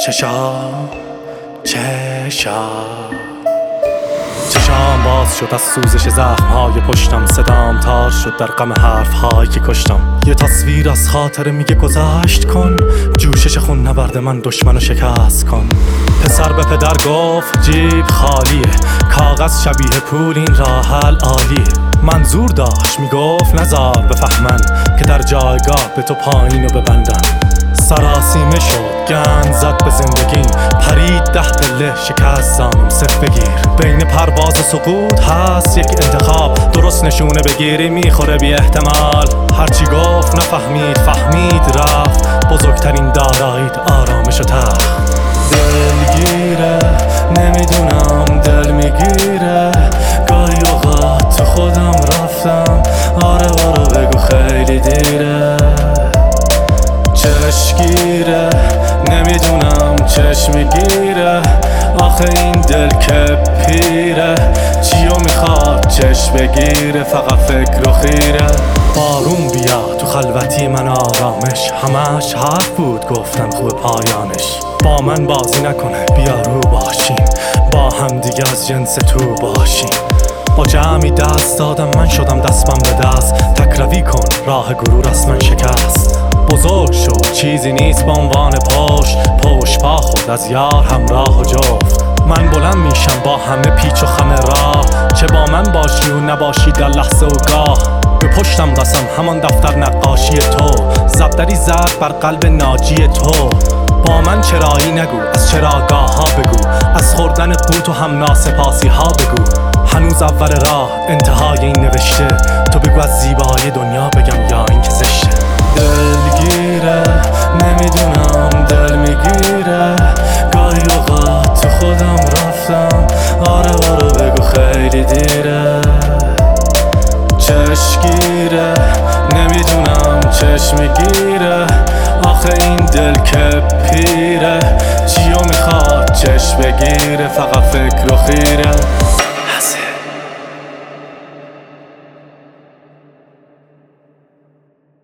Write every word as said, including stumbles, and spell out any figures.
چشام چشام چشام باز شد از سوزش زخم‌های پشتم، صدام تار شد در غم حرف‌هایی که کشتم. یه تصویر از خاطره میگه گذشت کن، جوشش خون نبرد من دشمنو شکست کن. پسر به پدر گفت جیب خالیه، کاغذ شبیه پول این راه حل عالیه. منظور داشت میگفت نزار بفهمن که در جایگاه به تو پایینو ببندن. سراسیمه شد گند زد به زندگیم، پرید ده پله شکست زانم صف بگیر. بین پرواز و سقوط هست یک انتخاب، درست نشونه بگیری میخوره بی احتمال. هرچی گفت نفهمید فهمید رفت، بزرگترین دارایید آرامش و تخت. دلگیره نمیدونم دل میگیره، گاهی اوقات تو خودم رفتم. آره برو بگو خیلی دیره. چشمگیره نمیدونم چشم میگیره، آخه این دل که پیره. چیو میخواد چشم بگیره، فقط فکر و خیره. بارون بیا تو خلوتی من آرامش، همش حرف بود گفتن خوب پایانش. با من بازی نکنه بیا رو باشیم، با هم دیگه از جنس تو باشیم. با جمعی دست دادم من شدم دستم به دست، تکروی کن راه غرور از من شکست. بزرگ شد چیزی نیست با عنوان پشت، پشت پا خود از یار همراه و جفت. من بلند میشم با همه پیچ و خم راه، چه با من باشی و نباشی در لحظه و گاه. به پشتم قسم همان دفتر نقاشی تو، زبدری زد بر قلب ناجی تو. با من چرایی نگو از چراگاه ها بگو، از خوردن قوت و هم ناسپاسی ها بگو. هنوز اول راه انتهای این نوشته، تو بگو از زیبایی دنیا بگم یا این که زشته. دلگیره نمیدونم دل میگیره، گاهی اوقات تو خودم رفتم. آره برو بگو خیلی دیره. چشمگیره نمیدونم چشم میگیره، آخه این دل که پیره. چیو میخواد چشم بگیره، فقط فکر و خیره.